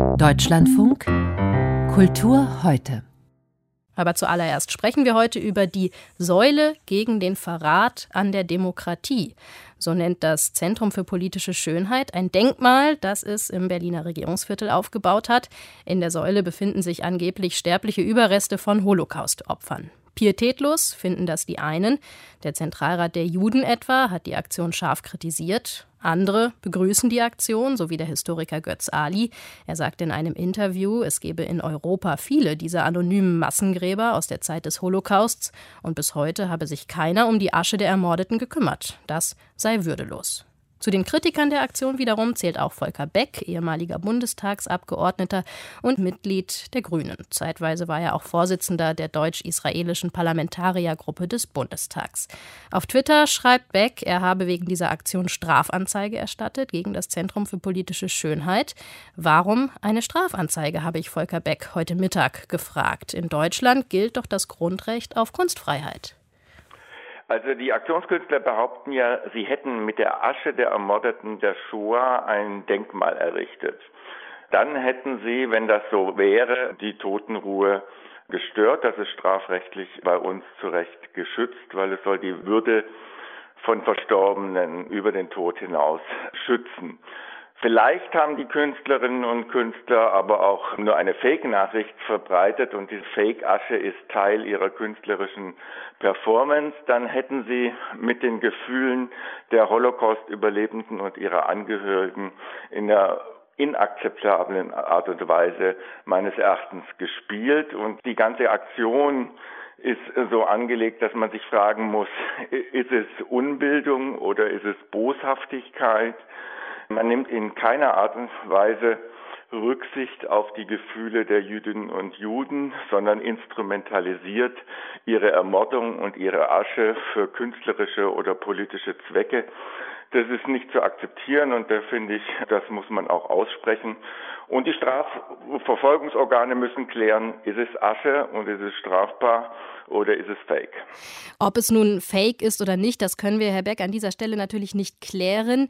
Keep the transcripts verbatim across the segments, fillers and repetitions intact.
Deutschlandfunk Kultur heute. Aber zuallererst sprechen wir heute über die Säule gegen den Verrat an der Demokratie. So nennt das Zentrum für politische Schönheit ein Denkmal, das es im Berliner Regierungsviertel aufgebaut hat. In der Säule befinden sich angeblich sterbliche Überreste von Holocaust-Opfern. Pietätlos finden das die einen. Der Zentralrat der Juden etwa hat die Aktion scharf kritisiert. Andere begrüßen die Aktion, so wie der Historiker Götz Ali. Er sagt in einem Interview, es gebe in Europa viele dieser anonymen Massengräber aus der Zeit des Holocausts und bis heute habe sich keiner um die Asche der Ermordeten gekümmert. Das sei würdelos. Zu den Kritikern der Aktion wiederum zählt auch Volker Beck, ehemaliger Bundestagsabgeordneter und Mitglied der Grünen. Zeitweise war er auch Vorsitzender der deutsch-israelischen Parlamentariergruppe des Bundestags. Auf Twitter schreibt Beck, er habe wegen dieser Aktion Strafanzeige erstattet gegen das Zentrum für politische Schönheit. Warum eine Strafanzeige, habe ich Volker Beck heute Mittag gefragt. In Deutschland gilt doch das Grundrecht auf Kunstfreiheit. Also die Aktionskünstler behaupten ja, sie hätten mit der Asche der Ermordeten der Shoah ein Denkmal errichtet. Dann hätten sie, wenn das so wäre, die Totenruhe gestört. Das ist strafrechtlich bei uns zu Recht geschützt, weil es soll die Würde von Verstorbenen über den Tod hinaus schützen. Vielleicht haben die Künstlerinnen und Künstler aber auch nur eine Fake-Nachricht verbreitet und diese Fake-Asche ist Teil ihrer künstlerischen Performance. Dann hätten sie mit den Gefühlen der Holocaust-Überlebenden und ihrer Angehörigen in einer inakzeptablen Art und Weise meines Erachtens gespielt. Und die ganze Aktion ist so angelegt, dass man sich fragen muss, ist es Unbildung oder ist es Boshaftigkeit? Man nimmt in keiner Art und Weise Rücksicht auf die Gefühle der Jüdinnen und Juden, sondern instrumentalisiert ihre Ermordung und ihre Asche für künstlerische oder politische Zwecke. Das ist nicht zu akzeptieren und da finde ich, das muss man auch aussprechen. Und die Strafverfolgungsorgane müssen klären, ist es Asche und ist es strafbar oder ist es Fake? Ob es nun Fake ist oder nicht, das können wir, Herr Beck, an dieser Stelle natürlich nicht klären.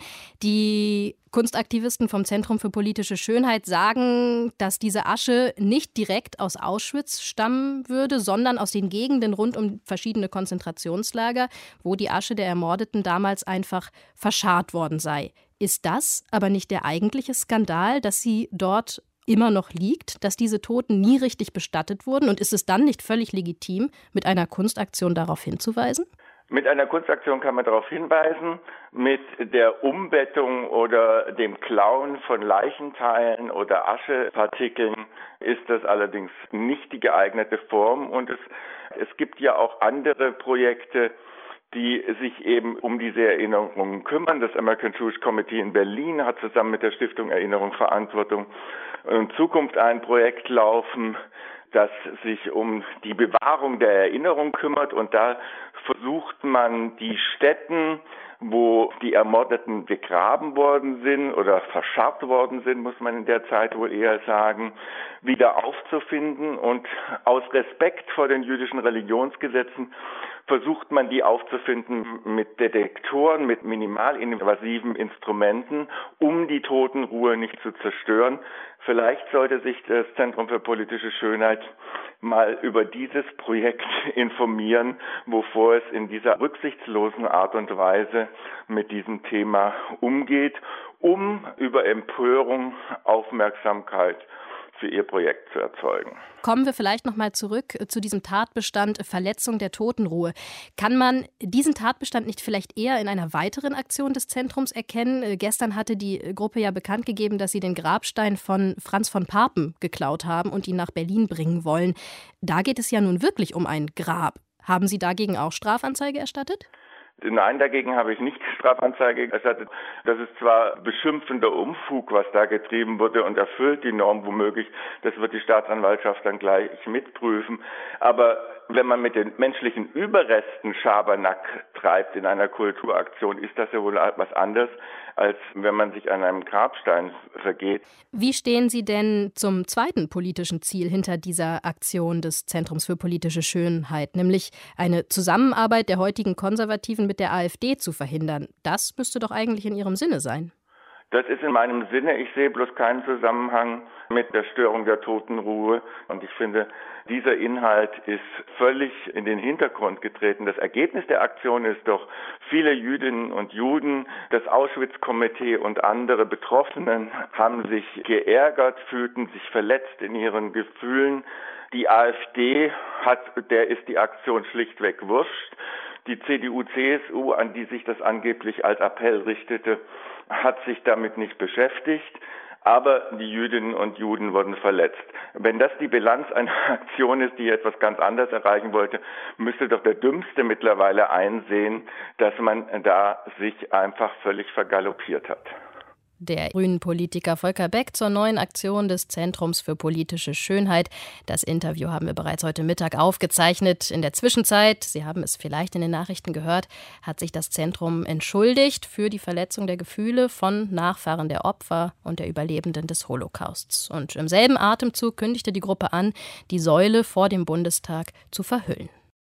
Die Kunstaktivisten vom Zentrum für politische Schönheit sagen, dass diese Asche nicht direkt aus Auschwitz stammen würde, sondern aus den Gegenden rund um verschiedene Konzentrationslager, wo die Asche der Ermordeten damals einfach verscharrt worden sei. Ist das aber nicht der eigentliche Skandal, dass sie dort immer noch liegt, dass diese Toten nie richtig bestattet wurden? Und ist es dann nicht völlig legitim, mit einer Kunstaktion darauf hinzuweisen? Mit einer Kunstaktion kann man darauf hinweisen. Mit der Umbettung oder dem Klauen von Leichenteilen oder Aschepartikeln ist das allerdings nicht die geeignete Form. Und es, es gibt ja auch andere Projekte, die sich eben um diese Erinnerungen kümmern. Das American Jewish Committee in Berlin hat zusammen mit der Stiftung Erinnerung, Verantwortung und Zukunft ein Projekt laufen, das sich um die Bewahrung der Erinnerung kümmert. Und da versucht man, die Stätten, wo die Ermordeten begraben worden sind oder verscharrt worden sind, muss man in der Zeit wohl eher sagen, wieder aufzufinden. Und aus Respekt vor den jüdischen Religionsgesetzen versucht man, die aufzufinden mit Detektoren, mit minimalinvasiven Instrumenten, um die Totenruhe nicht zu zerstören. Vielleicht sollte sich das Zentrum für politische Schönheit mal über dieses Projekt informieren, wovor es in dieser rücksichtslosen Art und Weise mit diesem Thema umgeht, um über Empörung Aufmerksamkeit für ihr Projekt zu erzeugen. Kommen wir vielleicht noch mal zurück zu diesem Tatbestand Verletzung der Totenruhe. Kann man diesen Tatbestand nicht vielleicht eher in einer weiteren Aktion des Zentrums erkennen? Gestern hatte die Gruppe ja bekannt gegeben, dass sie den Grabstein von Franz von Papen geklaut haben und ihn nach Berlin bringen wollen. Da geht es ja nun wirklich um ein Grab. Haben Sie dagegen auch Strafanzeige erstattet? Nein, dagegen habe ich nicht Strafanzeige erstattet. Das ist zwar beschimpfender Unfug, was da getrieben wurde und erfüllt die Norm womöglich. Das wird die Staatsanwaltschaft dann gleich mitprüfen. Aber wenn man mit den menschlichen Überresten Schabernack treibt in einer Kulturaktion, ist das ja wohl etwas anderes, als wenn man sich an einem Grabstein vergeht. Wie stehen Sie denn zum zweiten politischen Ziel hinter dieser Aktion des Zentrums für politische Schönheit, nämlich eine Zusammenarbeit der heutigen Konservativen mit der AfD zu verhindern? Das müsste doch eigentlich in Ihrem Sinne sein. Das ist in meinem Sinne. Ich sehe bloß keinen Zusammenhang mit der Störung der Totenruhe. Und ich finde, dieser Inhalt ist völlig in den Hintergrund getreten. Das Ergebnis der Aktion ist doch, viele Jüdinnen und Juden, das Auschwitz-Komitee und andere Betroffenen haben sich geärgert, fühlten sich verletzt in ihren Gefühlen. Die AfD hat, der ist die Aktion schlichtweg wurscht. Die C D U C S U, an die sich das angeblich als Appell richtete, hat sich damit nicht beschäftigt, aber die Jüdinnen und Juden wurden verletzt. Wenn das die Bilanz einer Aktion ist, die etwas ganz anderes erreichen wollte, müsste doch der Dümmste mittlerweile einsehen, dass man da sich einfach völlig vergaloppiert hat. Der Grünen-Politiker Volker Beck zur neuen Aktion des Zentrums für politische Schönheit. Das Interview haben wir bereits heute Mittag aufgezeichnet. In der Zwischenzeit, Sie haben es vielleicht in den Nachrichten gehört, hat sich das Zentrum entschuldigt für die Verletzung der Gefühle von Nachfahren der Opfer und der Überlebenden des Holocausts. Und im selben Atemzug kündigte die Gruppe an, die Säule vor dem Bundestag zu verhüllen.